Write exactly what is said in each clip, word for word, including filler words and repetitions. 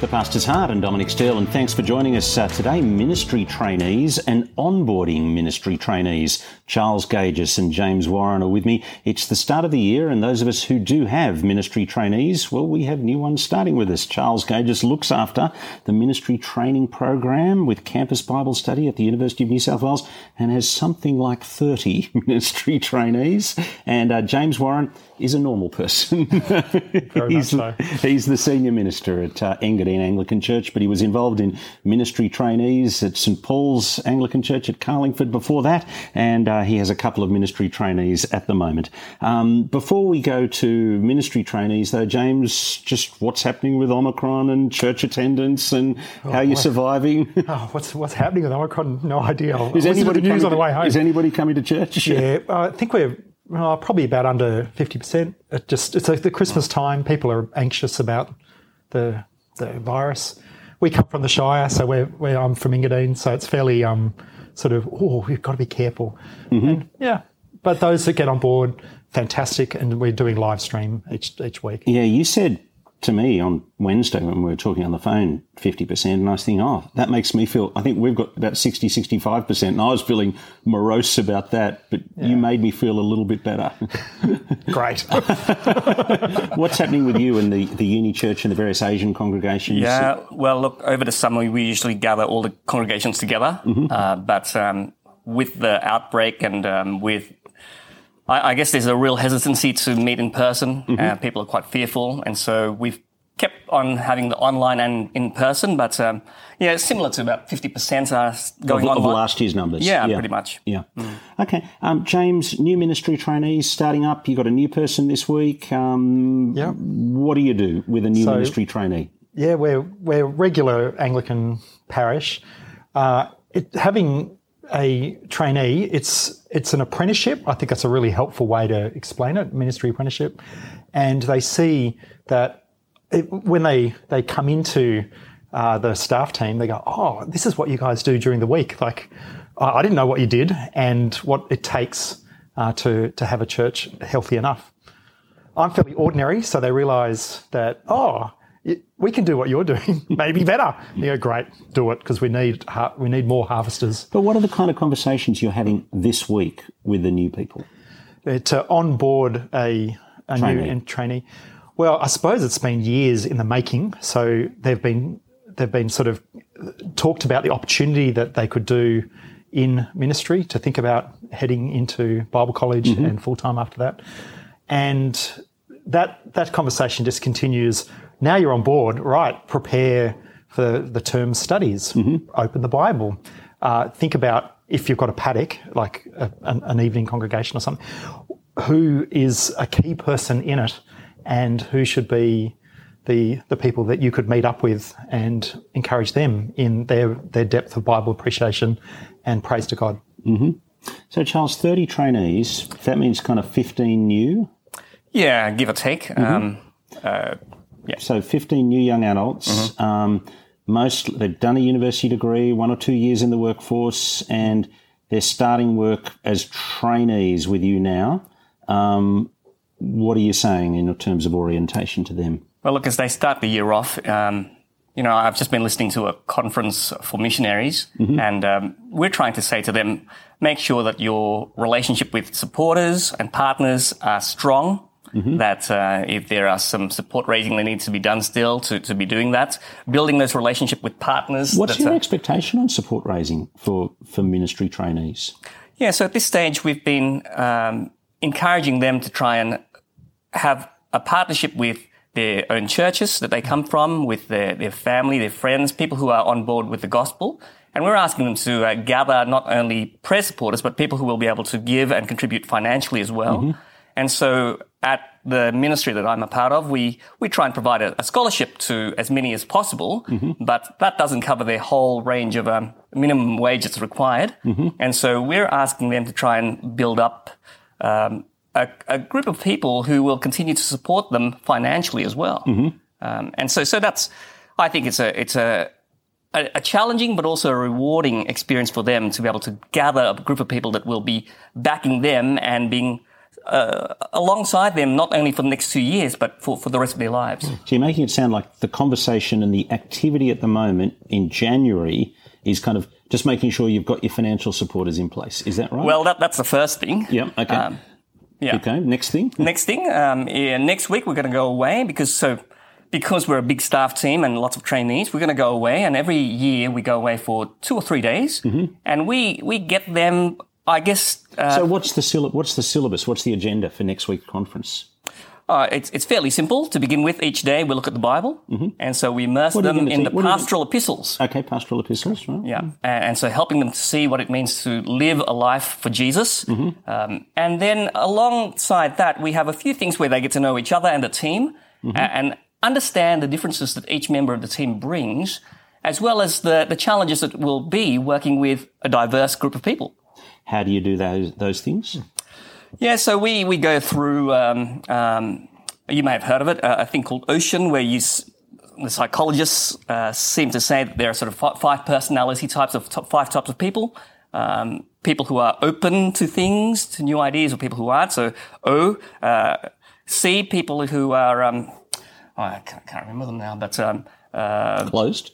The Pastor's Heart and Dominic Steele, and thanks for joining us uh, today. Ministry trainees and onboarding ministry trainees. Charles Gages and James Warren are with me. It's the start of the year, and those of us who do have ministry trainees, well, we have new ones starting with us. Charles Gages looks after the ministry training program with Campus Bible Study at the University of New South Wales and has something like thirty ministry trainees. And uh, James Warren is a normal person. Very he's, much so. He's the senior minister at uh, Engadine Anglican Church, but he was involved in ministry trainees at St Paul's Anglican Church at Carlingford before that, and uh, he has a couple of ministry trainees at the moment. Um, before we go to ministry trainees, though, James, just what's happening with Omicron and church attendance and oh, how you're what? surviving? Oh, what's what's happening with Omicron? No idea. Is anybody the news coming on the way to, home? Is anybody coming to church? Yeah, I think we're well, probably about under fifty percent. It just it's like the Christmas time. People are anxious about the the virus. We come from the Shire, so we're, we're I'm from Engadine, so it's fairly um sort of oh we've got to be careful. Mm-hmm. And, yeah, but those that get on board, fantastic, and we're doing live stream each each week. Yeah, you said to me on Wednesday when we were talking on the phone, fifty percent, and I was thinking, oh, that makes me feel, I think we've got about sixty, sixty-five percent, and I was feeling morose about that, but yeah. You made me feel a little bit better. Great. What's happening with you and the, the uni church and the various Asian congregations? Yeah, well, look, over the summer we usually gather all the congregations together, mm-hmm. uh, but um, with the outbreak and um, with I guess there's a real hesitancy to meet in person. Mm-hmm. Uh, people are quite fearful. And so we've kept on having the online and in person. But, um, yeah, it's similar to about fifty percent are going of, on. Of last year's numbers. Yeah, yeah. pretty much. Yeah. Mm. Okay. Um, James, new ministry trainees starting up. You got a new person this week. Um, yeah. What do you do with a new so, ministry trainee? Yeah, we're, we're regular Anglican parish. Uh, it, having a trainee, it's it's an apprenticeship. I think that's a really helpful way to explain it, ministry apprenticeship. And they see that it, when they, they come into uh, the staff team, they go, oh, this is what you guys do during the week. Like, I didn't know what you did and what it takes uh, to, to have a church healthy enough. I'm fairly ordinary, so they realise that, oh, we can do what you're doing, maybe better. You go, great, do it, because we need we need more harvesters. But what are the kind of conversations you're having this week with the new people? Uh, to onboard a, a trainee. new trainee. Well, I suppose it's been years in the making. So they've been they've been sort of talked about the opportunity that they could do in ministry, to think about heading into Bible college mm-hmm. and full time after that, and that that conversation just continues. Now you're on board, right? Prepare for the term studies. Mm-hmm. Open the Bible. Uh, think about if you've got a paddock, like a, an, an evening congregation or something, who is a key person in it, and who should be the the people that you could meet up with and encourage them in their their depth of Bible appreciation and praise to God. Mm-hmm. So, Charles, thirty trainees. That means kind of fifteen new. Yeah, give or take. Mm-hmm. Um, uh, Yeah. So fifteen new young adults, mm-hmm. um, most they've done a university degree, one or two years in the workforce, and they're starting work as trainees with you now. Um, what are you saying in terms of orientation to them? Well, look, as they start the year off, um, you know, I've just been listening to a conference for missionaries, mm-hmm. and um, we're trying to say to them, make sure that your relationship with supporters and partners are strong. Mm-hmm. That uh, if there are some support raising that needs to be done still to, to be doing that, building those relationship with partners. What's your uh, expectation on support raising for, for ministry trainees? Yeah, so at this stage we've been um, encouraging them to try and have a partnership with their own churches that they come from, with their, their family, their friends, people who are on board with the gospel. And we're asking them to uh, gather not only prayer supporters, but people who will be able to give and contribute financially as well. Mm-hmm. And so at the ministry that I'm a part of, we, we try and provide a, a scholarship to as many as possible, mm-hmm. but that doesn't cover their whole range of um, minimum wage that's required. Mm-hmm. And so we're asking them to try and build up um, a, a group of people who will continue to support them financially as well. Mm-hmm. Um, and so, so that's, I think it's a, it's a, a, a challenging but also a rewarding experience for them to be able to gather a group of people that will be backing them and being uh, alongside them, not only for the next two years, but for, for the rest of their lives. So you're making it sound like the conversation and the activity at the moment in January is kind of just making sure you've got your financial supporters in place. Is that right? Well, that, that's the first thing. Yeah, okay. Um, yeah. Okay, next thing? Next thing, um, yeah, next week we're going to go away because so because we're a big staff team and lots of trainees, we're going to go away, and every year we go away for two or three days, mm-hmm. and we we get them, I guess... Uh, so what's the syllab- what's the syllabus? What's the agenda for next week's conference? Uh, it's it's fairly simple. To begin with, each day we look at the Bible, mm-hmm. and so we immerse them in the pastoral epistles. Okay, pastoral epistles, right? Yeah, and, and so helping them to see what it means to live a life for Jesus. Mm-hmm. Um, and then alongside that, we have a few things where they get to know each other and the team, mm-hmm. and understand the differences that each member of the team brings, as well as the, the challenges that will be working with a diverse group of people. How do you do those those things? Yeah, so we, we go through, um, um, you may have heard of it, uh, a thing called Ocean, where you, the psychologists uh, seem to say that there are sort of five personality types of five types of people. Um, people who are open to things, to new ideas, or people who aren't. So O, uh, C, people who are, um, oh, I can't, can't remember them now, but um, uh, closed.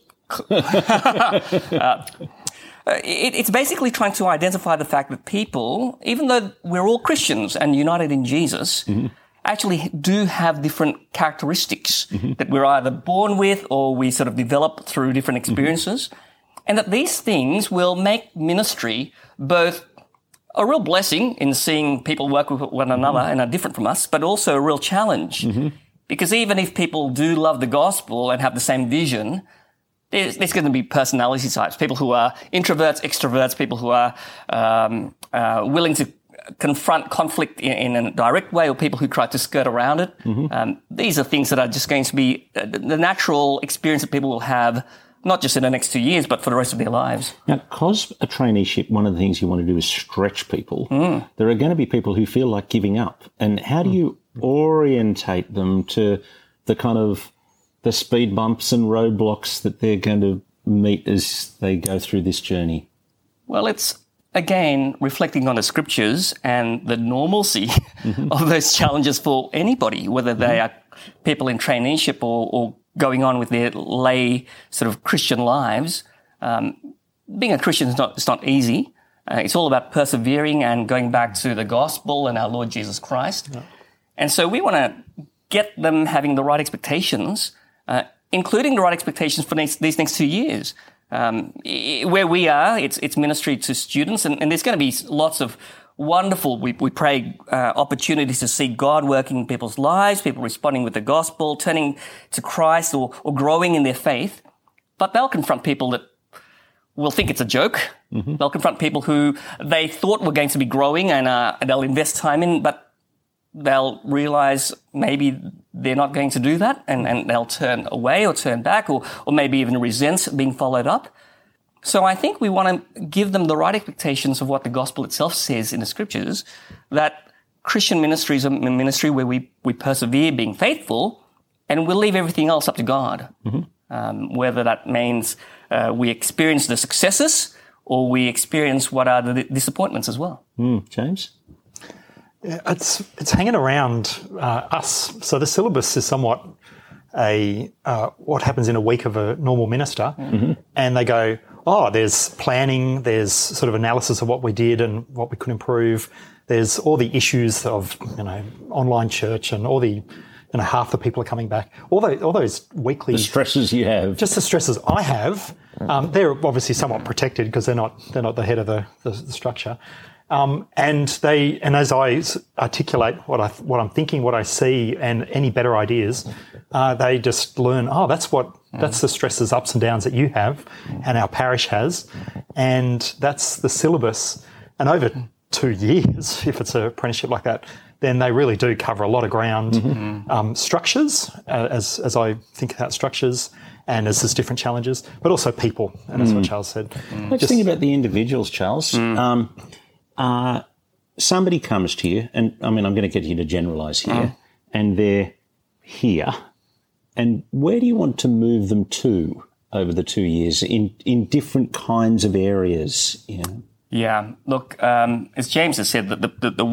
uh, Uh, it, it's basically trying to identify the fact that people, even though we're all Christians and united in Jesus, mm-hmm. actually do have different characteristics mm-hmm. that we're either born with or we sort of develop through different experiences. Mm-hmm. And that these things will make ministry both a real blessing in seeing people work with one another mm-hmm. and are different from us, but also a real challenge. Mm-hmm. Because even if people do love the gospel and have the same vision, There's, there's going to be personality types, people who are introverts, extroverts, people who are um, uh, willing to confront conflict in, in a direct way, or people who try to skirt around it. Mm-hmm. Um, these are things that are just going to be the natural experience that people will have, not just in the next two years, but for the rest of their lives. Now, because a traineeship, one of the things you want to do is stretch people, mm. there are going to be people who feel like giving up. And how do you orientate them to the kind of the speed bumps and roadblocks that they're going to meet as they go through this journey? Well, it's, again, reflecting on the scriptures and the normalcy mm-hmm. of those challenges for anybody, whether they mm-hmm. are people in traineeship or, or going on with their lay sort of Christian lives. Um, being a Christian is not, it's not easy. Uh, it's all about persevering and going back to the gospel and our Lord Jesus Christ. Yeah. And so we want to get them having the right expectations, Uh, including the right expectations for these, these next two years. Um, where we are, it's, it's ministry to students, and, and there's going to be lots of wonderful, we, we pray, uh, opportunities to see God working in people's lives, people responding with the gospel, turning to Christ, or, or growing in their faith. But they'll confront people that will think it's a joke. Mm-hmm. They'll confront people who they thought were going to be growing, and, uh, and they'll invest time in, but they'll realize maybe they're not going to do that, and, and they'll turn away or turn back, or, or maybe even resent being followed up. So I think we want to give them the right expectations of what the gospel itself says in the scriptures, that Christian ministry is a ministry where we, we persevere being faithful, and we'll leave everything else up to God. Mm-hmm. Um, whether that means uh, we experience the successes or we experience what are the disappointments as well. Mm, James? Yeah, it's it's hanging around uh, us. So the syllabus is somewhat a uh, what happens in a week of a normal minister, mm-hmm. and they go, oh, there's planning, there's sort of analysis of what we did and what we could improve. There's all the issues of, you know, online church and all the, you know, half the people are coming back. All those, all those weekly... The stresses you have. Just the stresses I have. Um, they're obviously somewhat protected because they're not they're not the head of the, the, the structure. Um, and they, and as I articulate what I, what I'm thinking, what I see, and any better ideas, uh, they just learn. Oh, that's what that's the stresses, ups and downs that you have, and our parish has, and that's the syllabus. And over two years, if it's an apprenticeship like that, then they really do cover a lot of ground. Mm-hmm. Um, structures, uh, as as I think about structures, and as there's different challenges, but also people, and that's mm. what Charles said. Mm. Let's just think about the individuals, Charles. Mm. Um, Uh, somebody comes to you, and I mean, I'm going to get you to generalise here, mm. and they're here. And where do you want to move them to over the two years in, in different kinds of areas? You know? Yeah, look, um, as James has said, the, the, the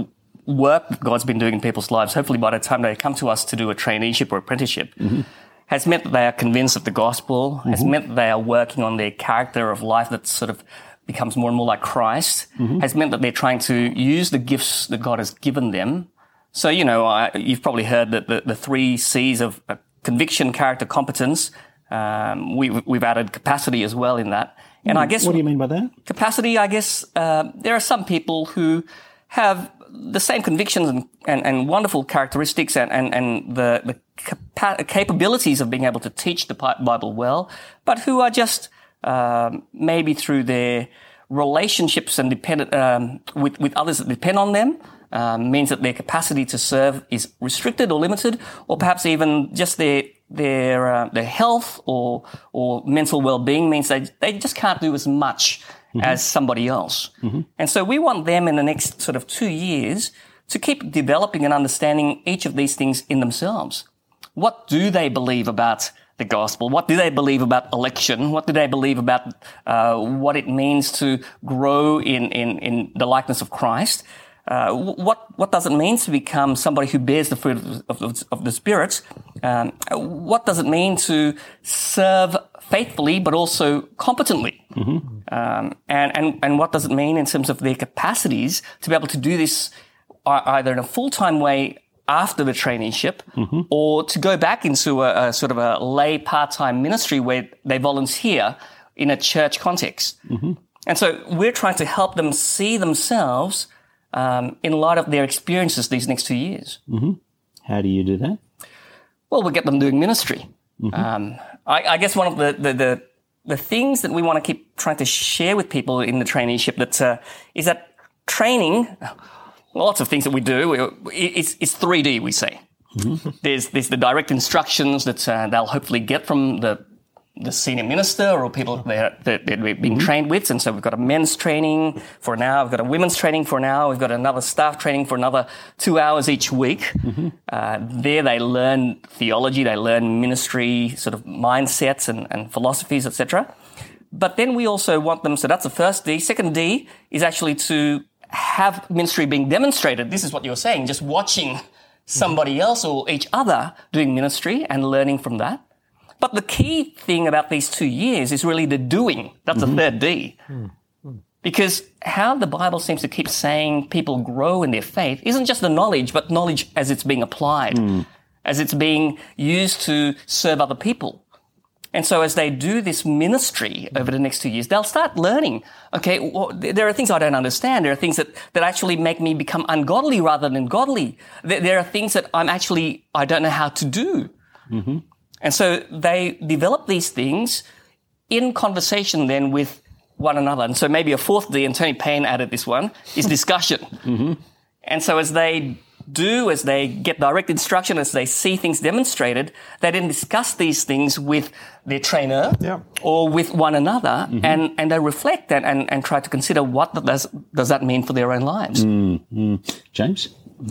work that God's been doing in people's lives, hopefully by the time they come to us to do a traineeship or apprenticeship, mm-hmm. has meant that they are convinced of the gospel, mm-hmm. has meant that they are working on their character of life that sort of becomes more and more like Christ, mm-hmm. has meant that they're trying to use the gifts that God has given them. So, you know, I, you've probably heard that the, the three C's of uh, conviction, character, competence. Um, we, we've added capacity as well in that. And I guess... What do you mean by that? Capacity, I guess, uh, there are some people who have the same convictions and, and, and wonderful characteristics and, and, and the, the capa- capabilities of being able to teach the Bible well, but who are just uh, maybe through their relationships and dependent um, with, with others that depend on them, um, means that their capacity to serve is restricted or limited, or perhaps even just their their uh, their health or or mental well-being means they they just can't do as much mm-hmm. as somebody else. Mm-hmm. And so we want them in the next sort of two years to keep developing and understanding each of these things in themselves. What do they believe about the gospel? What do they believe about election? What do they believe about uh, what it means to grow in in, in the likeness of Christ? Uh, what what does it mean to become somebody who bears the fruit of, of, of the Spirit? Um, what does it mean to serve faithfully but also competently? Mm-hmm. Um, and, and, and what does it mean in terms of their capacities to be able to do this either in a full-time way after the traineeship mm-hmm. or to go back into a, a sort of a lay part-time ministry where they volunteer in a church context? Mm-hmm. And so we're trying to help them see themselves Um, in light of their experiences these next two years. Mm-hmm. How do you do that? Well, we'll get them doing ministry. Mm-hmm. Um, I, I guess one of the, the, the, the things that we want to keep trying to share with people in the traineeship that, uh, is that training, lots of things that we do, it's, it's three D, we say. Mm-hmm. There's, there's the direct instructions that uh, they'll hopefully get from the the senior minister or people that, that, that we've been mm-hmm. trained with. And so we've got a men's training for an hour. We've got a women's training for an hour. We've got another staff training for another two hours each week. Mm-hmm. Uh, there they learn theology, they learn ministry sort of mindsets and, and philosophies, et cetera. But then we also want them, so that's the first D. Second D is actually to have ministry being demonstrated. This is what you're saying, just watching somebody mm-hmm. else or each other doing ministry and learning from that. But the key thing about these two years is really the doing. That's mm-hmm. the third D. Mm-hmm. Because how the Bible seems to keep saying people grow in their faith isn't just the knowledge, but knowledge as it's being applied, mm. as it's being used to serve other people. And so as they do this ministry over the next two years, they'll start learning, okay, well, there are things I don't understand. There are things that, that actually make me become ungodly rather than godly. There, there are things that I'm actually, I don't know how to do. Mm-hmm. And so they develop these things in conversation then with one another. And so maybe a fourth D, and Tony Payne added this one, is discussion. Mm-hmm. And so as they do, as they get direct instruction, as they see things demonstrated, they then discuss these things with their trainer yeah. or with one another, mm-hmm. and, and they reflect and, and, and try to consider what does, does that mean for their own lives. Mm-hmm. James?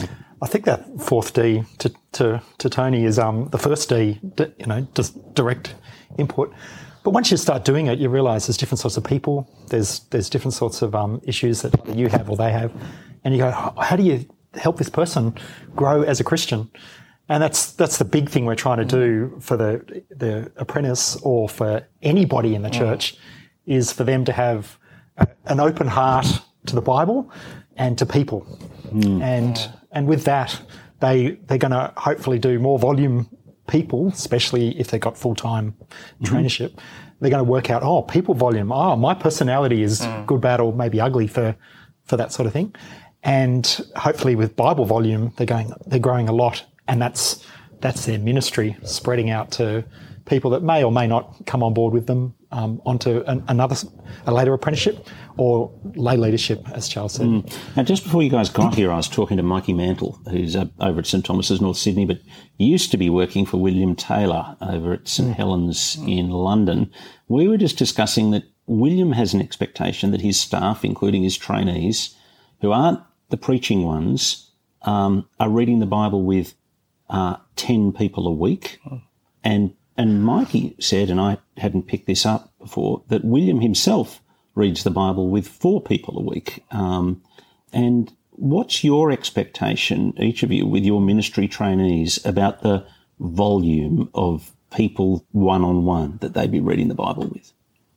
I think that fourth D to to, to Tony is um, the first D, you know, just direct input. But once you start doing it, you realise there's different sorts of people. There's there's different sorts of um, issues that you have or they have, and you go, how do you help this person grow as a Christian? And that's that's the big thing we're trying to do for the the apprentice or for anybody in the church, mm. is for them to have a, an open heart to the Bible and to people, mm. and. And with that, they, they're going to hopefully do more volume people, especially if they've got full-time mm-hmm. traineeship. They're going to work out, oh, people volume. Oh, my personality is mm. good, bad, or maybe ugly for, for that sort of thing. And hopefully with Bible volume, they're going, they're growing a lot. And that's, that's their ministry spreading out to people that may or may not come on board with them um, onto an, another, a later apprenticeship or lay leadership, as Charles said. Mm. Now, just before you guys got here, I was talking to Mikey Mantle, who's uh, over at St Thomas's, North Sydney, but used to be working for William Taylor over at St mm. Helens mm. in London. We were just discussing that William has an expectation that his staff, including his trainees, who aren't the preaching ones, um, are reading the Bible with uh, ten people a week. Mm. And And Mikey said, and I hadn't picked this up before, that William himself reads the Bible with four people a week. Um, and what's your expectation, each of you, with your ministry trainees about the volume of people one-on-one that they'd be reading the Bible with?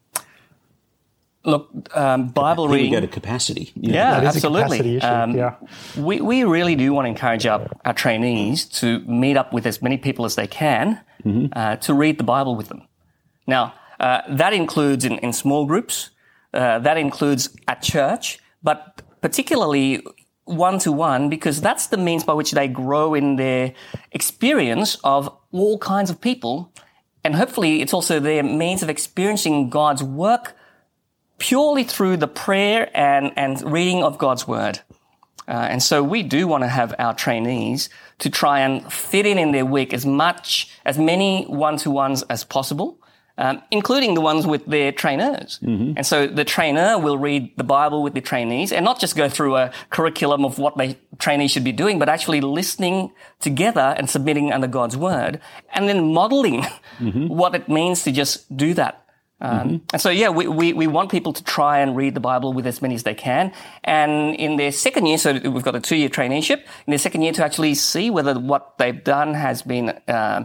Look, um, Bible Here reading... we go to capacity. You know. Yeah, That is a absolutely. capacity issue, Um, yeah. we, we really do want to encourage our, our trainees to meet up with as many people as they can mm-hmm. uh, to read the Bible with them. Now, uh, that includes in, in small groups, uh, that includes at church, but particularly one-to-one, because that's the means by which they grow in their experience of all kinds of people. And hopefully it's also their means of experiencing God's work purely through the prayer and, and reading of God's Word. Uh, and so we do want to have our trainees to try and fit in in their week as much, as many one-to-ones as possible, um, including the ones with their trainers. Mm-hmm. And so the trainer will read the Bible with the trainees and not just go through a curriculum of what the trainees should be doing, but actually listening together and submitting under God's Word and then modeling mm-hmm. what it means to just do that. Um, mm-hmm. And so, yeah, we, we, we want people to try and read the Bible with as many as they can. And in their second year, so we've got a two-year traineeship, in their second year to actually see whether what they've done has been, uh,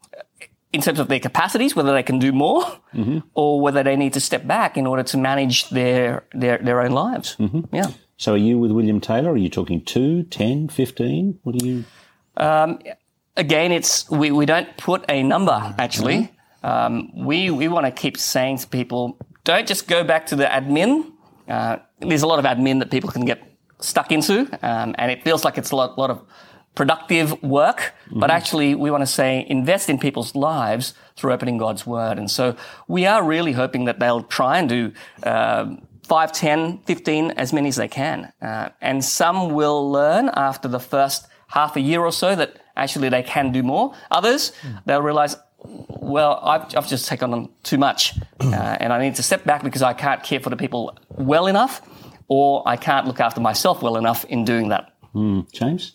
in terms of their capacities, whether they can do more mm-hmm. or whether they need to step back in order to manage their, their, their own lives. Mm-hmm. Yeah. So are you with William Taylor? Are you talking two, ten, fifteen? What do you... Um, again, it's, we, we don't put a number, actually. Mm-hmm. Um, we, we want to keep saying to people, don't just go back to the admin. Uh, there's a lot of admin that people can get stuck into, um, and it feels like it's a lot, lot of productive work, mm-hmm. but actually we want to say invest in people's lives through opening God's Word. And so we are really hoping that they'll try and do, uh, five, ten, fifteen, as many as they can. Uh, and some will learn after the first half a year or so that actually they can do more. Others, mm. they'll realize, well, I've, I've just taken on too much uh, and I need to step back because I can't care for the people well enough, or I can't look after myself well enough in doing that. Mm. James?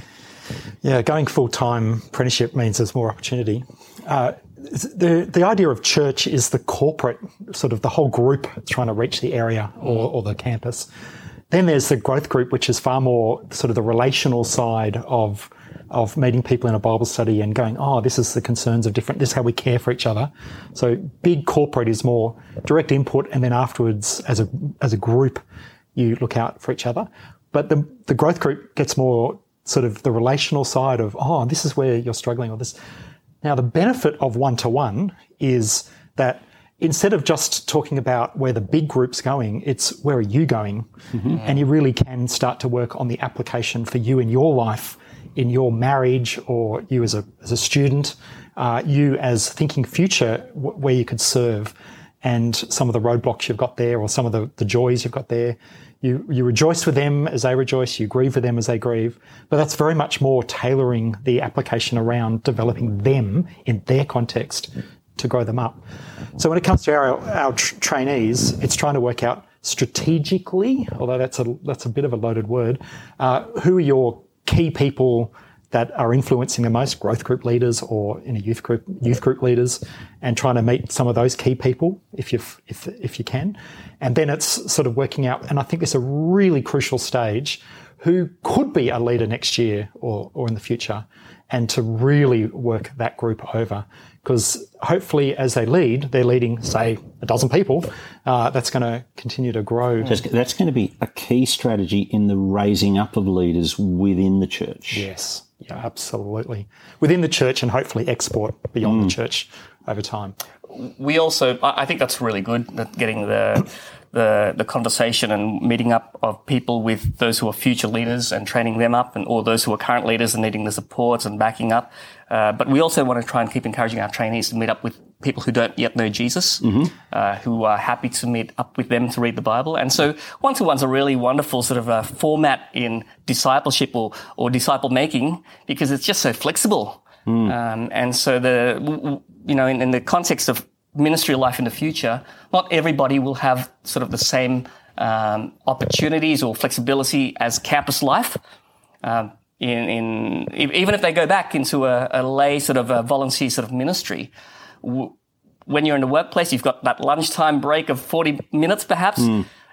Yeah, going full-time apprenticeship means there's more opportunity. Uh, the the idea of church is the corporate, sort of the whole group trying to reach the area or, or the campus. Then there's the growth group, which is far more sort of the relational side of of meeting people in a Bible study and going, oh, this is the concerns of different, this is how we care for each other. So big corporate is more direct input, and then afterwards, as a as a group, you look out for each other. But the the growth group gets more sort of the relational side of, oh, this is where you're struggling, or this. Now, the benefit of one-to-one is that instead of just talking about where the big group's going, it's where are you going? Mm-hmm. And you really can start to work on the application for you in your life, in your marriage, or you as a as a student, uh, you as thinking future, w- where you could serve, and some of the roadblocks you've got there, or some of the, the joys you've got there. You you rejoice with them as they rejoice, you grieve with them as they grieve. But that's very much more tailoring the application around developing them in their context to grow them up. So when it comes to our, our tr- trainees, it's trying to work out strategically, although that's a, that's a bit of a loaded word, uh, who are your key people that are influencing the most, growth group leaders or in a youth group, youth group leaders, and trying to meet some of those key people if you if if you can. And then it's sort of working out, and I think it's a really crucial stage, who could be a leader next year or, or in the future, and to really work that group over. Because hopefully as they lead, they're leading, say, a dozen people. Uh, that's going to continue to grow. That's, that's going to be a key strategy in the raising up of leaders within the church. Yes, yeah, absolutely. Within the church, and hopefully export beyond mm. the church over time. We also, I think that's really good, that getting the the the conversation and meeting up of people with those who are future leaders and training them up, and or those who are current leaders and needing the supports and backing up. Uh, but we also want to try and keep encouraging our trainees to meet up with people who don't yet know Jesus, mm-hmm. uh, who are happy to meet up with them to read the Bible. And so one-to-one's a really wonderful sort of a format in discipleship or, or disciple making, because it's just so flexible. Mm. Um, and so the, you know, in, in the context of ministry life in the future, not everybody will have sort of the same um, opportunities or flexibility as campus life. Um, in, in even if they go back into a, a lay sort of a volunteer sort of ministry, w- when you're in the workplace, you've got that lunchtime break of forty minutes perhaps. Mm.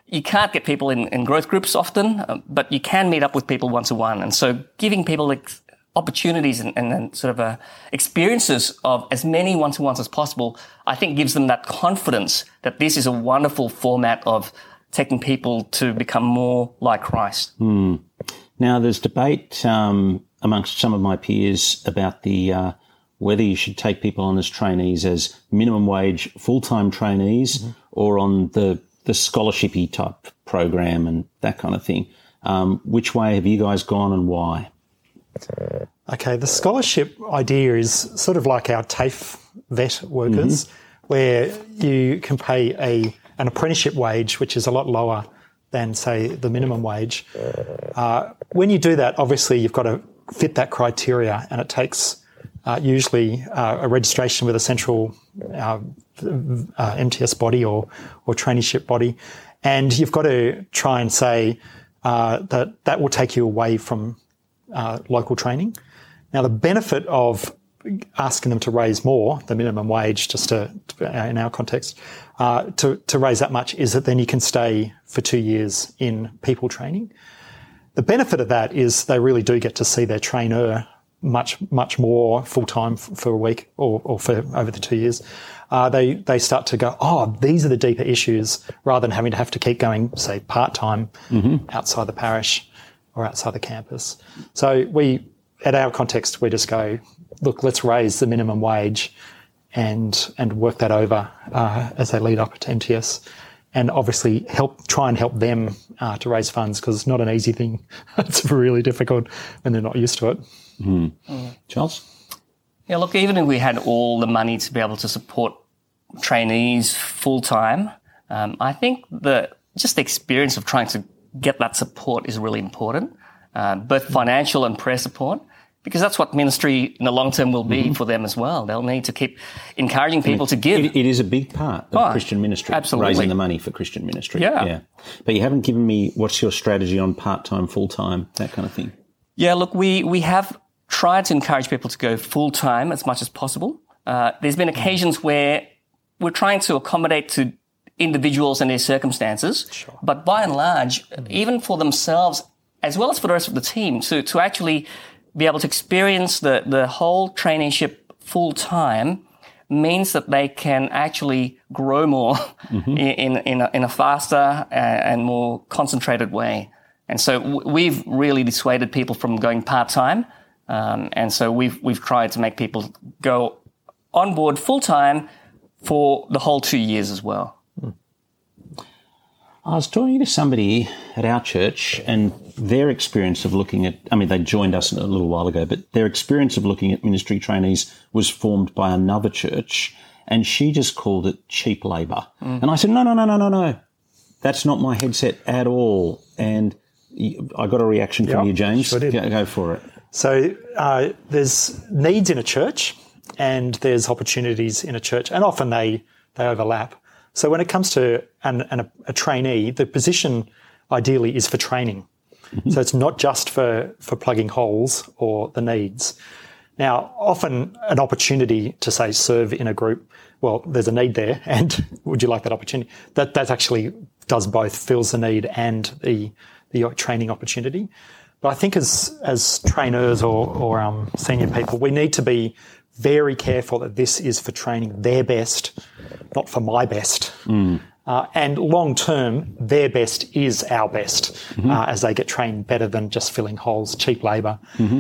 you can't get people in, in growth groups often, uh, but you can meet up with people one-to-one. And so giving people ex- opportunities and, and, and sort of uh, experiences of as many one-to-ones as possible, I think gives them that confidence that this is a wonderful format of taking people to become more like Christ. Mm. Now, there's debate um, amongst some of my peers about the uh, whether you should take people on as trainees as minimum wage full-time trainees mm-hmm. or on the, the scholarship-y type program and that kind of thing. Um, which way have you guys gone and why? Okay, the scholarship idea is sort of like our TAFE vet workers, mm-hmm. where you can pay a an apprenticeship wage, which is a lot lower than, say, the minimum wage. Uh, when you do that, obviously you've got to fit that criteria, and it takes uh, usually uh, a registration with a central uh, uh, M T S body or, or traineeship body, and you've got to try and say uh, that that will take you away from uh, local training. Now, the benefit of asking them to raise more, the minimum wage, just to, to in our context, uh, to, to raise that much is that then you can stay for two years in people training. The benefit of that is they really do get to see their trainer much, much more full-time f- for a week or, or for over the two years. Uh, they, they start to go, oh, these are the deeper issues, rather than having to have to keep going, say, part-time mm-hmm. outside the parish or outside the campus. So we, at our context, we just go, look, let's raise the minimum wage and and work that over uh, as they lead up to M T S, and obviously help try and help them uh, to raise funds, because it's not an easy thing. It's really difficult when they're not used to it. Mm. Mm. Charles? Yeah, look, even if we had all the money to be able to support trainees full-time, um, I think the just the experience of trying to get that support is really important, uh, both financial and prayer support. Because that's what ministry in the long term will be mm-hmm. for them as well. They'll need to keep encouraging people I mean, to give. It, it is a big part of oh, Christian ministry, absolutely. Raising the money for Christian ministry. Yeah. yeah. But you haven't given me what's your strategy on part-time, full-time, that kind of thing. Yeah, look, we, we have tried to encourage people to go full-time as much as possible. Uh, there's been occasions where we're trying to accommodate to individuals and their circumstances. Sure. But by and large, mm-hmm. even for themselves, as well as for the rest of the team, to, to actually be able to experience the, the whole traineeship full time means that they can actually grow more mm-hmm. in, in, a, in a faster and more concentrated way. And so w- we've really dissuaded people from going part time. Um, and so we've, we've tried to make people go on board full time for the whole two years as well. Mm. I was talking to somebody at our church, and their experience of looking at, I mean, they joined us a little while ago, but their experience of looking at ministry trainees was formed by another church, and she just called it cheap labour. Mm. And I said, no, no, no, no, no, no. That's not my headset at all. And I got a reaction from yep, you, James. Sure did. Go, go for it. So uh, there's needs in a church, and there's opportunities in a church, and often they, they overlap. So when it comes to an, an, a trainee, the position ideally is for training. Mm-hmm. So it's not just for, for plugging holes or the needs. Now, often an opportunity to, say, serve in a group, well, there's a need there, and would you like that opportunity? That that actually does both, fills the need and the the training opportunity. But I think as as trainers or, or um, senior people, we need to be very careful that this is for training their best, not for my best. Mm. Uh, and long term, their best is our best mm-hmm. uh, as they get trained better than just filling holes, cheap labour. Mm-hmm.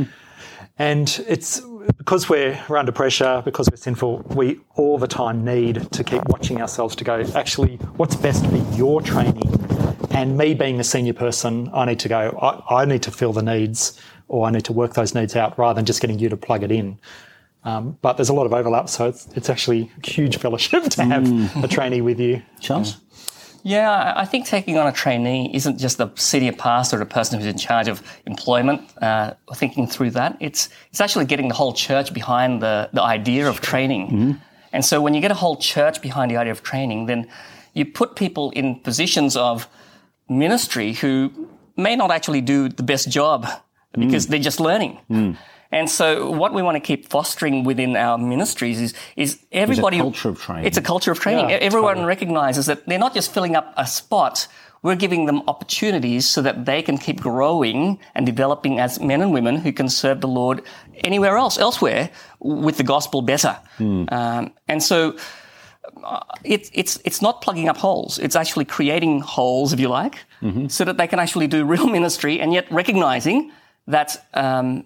And it's because we're, we're under pressure, because we're sinful, we all the time need to keep watching ourselves to go, actually, what's best for your training? And me being the senior person, I need to go, I, I need to fill the needs, or I need to work those needs out rather than just getting you to plug it in. Um, but there's a lot of overlap, so it's, it's actually a huge fellowship to have mm. a trainee with you. Charles? Yeah, I think taking on a trainee isn't just the senior pastor or the person who's in charge of employment, uh, thinking through that. It's it's actually getting the whole church behind the, the idea of training. Mm-hmm. And so when you get a whole church behind the idea of training, then you put people in positions of ministry who may not actually do the best job because mm. they're just learning. Mm. And so what we want to keep fostering within our ministries is is everybody... It's a culture of training. It's a culture of training. Yeah, Everyone totally. recognises that they're not just filling up a spot we're giving them opportunities so that they can keep growing and developing as men and women who can serve the Lord anywhere else, elsewhere, with the gospel better. Mm. Um, and so uh, it, it's it's not plugging up holes. It's actually creating holes, if you like, mm-hmm. so that they can actually do real ministry, and yet recognizing that um,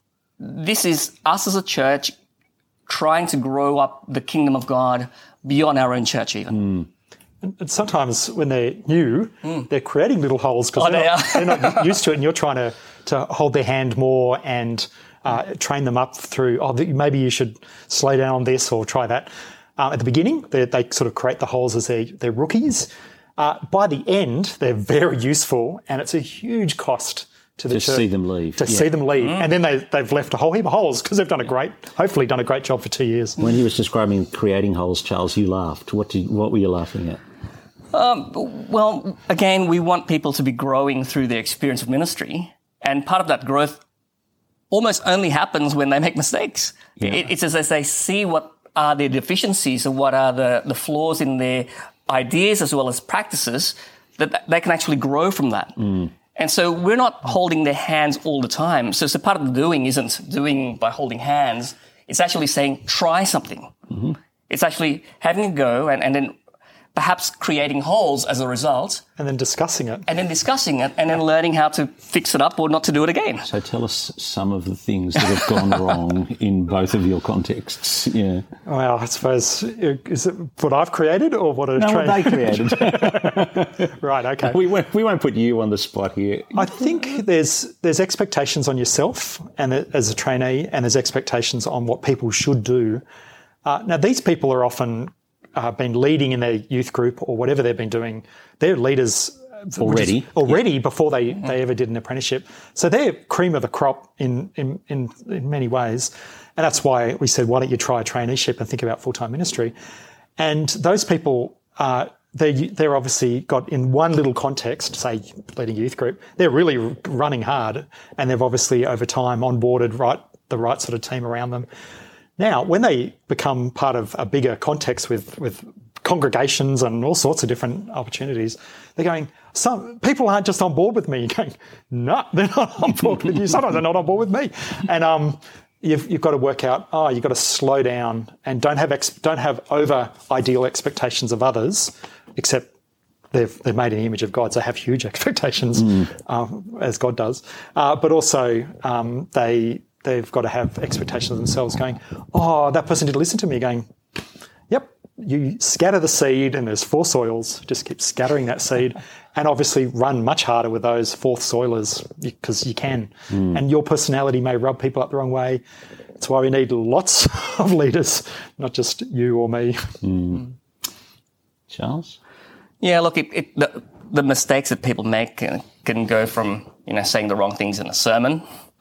this is us as a church trying to grow up the kingdom of God beyond our own church even. Mm. And sometimes when they're new, mm. they're creating little holes because oh, they're, they they're not used to it, and you're trying to, to hold their hand more and uh, train them up through, oh, maybe you should slow down on this or try that. Uh, at the beginning, they, they sort of create the holes as they're, they're rookies. Uh, by the end, they're very useful, and it's a huge cost to the to church. see them leave. To yeah. see them leave. Mm. And then they, they've left a whole heap of holes because they've done a great, hopefully done a great job for two years. When he was describing creating holes, Charles, you laughed. What did, what were you laughing at? Um, well, again, we want people to be growing through their experience of ministry. And part of that growth almost only happens when they make mistakes. Yeah. It, it's as they see what are their deficiencies and what are the, the flaws in their ideas as well as practices, that they can actually grow from that. Mm. And so we're not holding their hands all the time. So, so part of the doing isn't doing by holding hands. It's actually saying, try something. Mm-hmm. It's actually having a go and, and then perhaps creating holes as a result. And then discussing it. And then discussing it and then learning how to fix it up or not to do it again. So tell us some of the things that have gone wrong in both of your contexts. Yeah. Well, I suppose, is it what I've created or what a no, train- what they created. Right, okay. We won't, we won't put you on the spot here. I think there's there's expectations on yourself and as a trainee, and there's expectations on what people should do. Uh, now, these people are often Uh, been leading in their youth group or whatever they've been doing. They're leaders already, already yeah. before they, they ever did an apprenticeship. So they're cream of the crop in, in, in, in many ways. And that's why we said, why don't you try a traineeship and think about full-time ministry? And those people, uh, they, they're obviously got in one little context, say leading a youth group, they're really running hard, and they've obviously over time onboarded right, the right sort of team around them. Now, when they become part of a bigger context with, with congregations and all sorts of different opportunities, they're going, some people aren't just on board with me. You're going, no, they're not on board with you. Sometimes they're not on board with me. And um, you've, you've got to work out, oh, you've got to slow down and don't have ex- don't have over ideal expectations of others, except they've, they're made in the image of God, so have huge expectations, mm. uh, as God does. Uh, but also um, they... they've got to have expectations of themselves going, oh, that person didn't listen to me, going, yep, you scatter the seed and there's four soils, just keep scattering that seed, and obviously run much harder with those fourth soilers because you can. Mm. And your personality may rub people up the wrong way. That's why we need lots of leaders, not just you or me. Mm. Charles? Yeah, look, it, it, the, the mistakes that people make can, can go from, you know, saying the wrong things in a sermon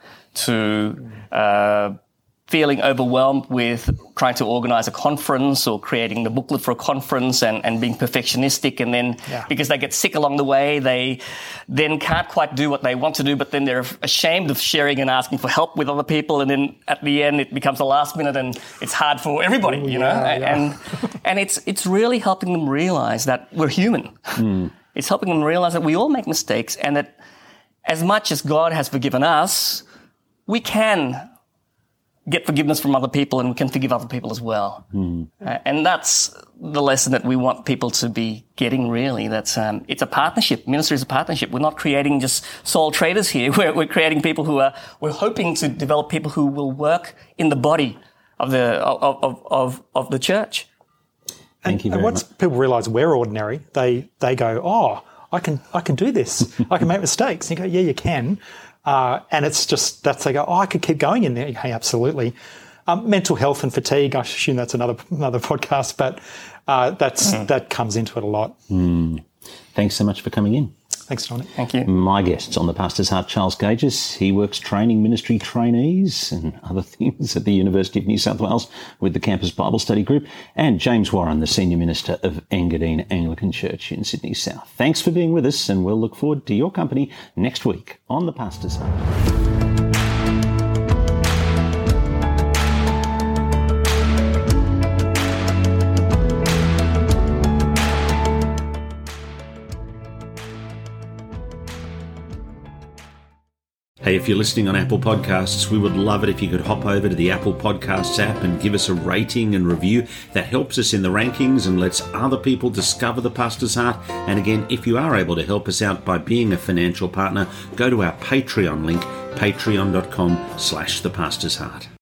to uh, feeling overwhelmed with trying to organise a conference or creating the booklet for a conference and, and being perfectionistic, and then yeah. because they get sick along the way, they then can't quite do what they want to do, but then they're ashamed of sharing and asking for help with other people, and then at the end it becomes the last minute and it's hard for everybody, Ooh, you know. Yeah, yeah. And and it's it's really helping them realise that we're human. Mm. It's helping them realise that we all make mistakes, and that as much as God has forgiven us, we can get forgiveness from other people, and we can forgive other people as well. Mm. Uh, and that's the lesson that we want people to be getting, really. That's um, it's a partnership. Ministry is a partnership. We're not creating just sole traders here. We're, we're creating people who are, we're hoping to develop people who will work in the body of the, of, of, of, of the church. Thank and, you very and once much. people realise we're ordinary, they, they go, oh, I can, I can do this. I can make mistakes. And you go, yeah, you can. Uh, and it's just, that's, they go, oh, I could keep going in there. Hey, absolutely. Um, mental health and fatigue, I assume that's another another podcast, but uh, that's mm. that comes into it a lot. Mm. Thanks so much for coming in. Thanks, Tony. Thank you. My guests on the Pastor's Heart, Charles Gages. He works training ministry trainees and other things at the University of New South Wales with the Campus Bible Study Group, and James Warren, the Senior Minister of Engadine Anglican Church in Sydney South. Thanks for being with us, and we'll look forward to your company next week on the Pastor's Heart. Hey, if you're listening on Apple Podcasts, we would love it if you could hop over to the Apple Podcasts app and give us a rating and review. That helps us in the rankings and lets other people discover the Pastor's Heart. And again, if you are able to help us out by being a financial partner, go to our Patreon link, patreon.com slash the Pastor's Heart.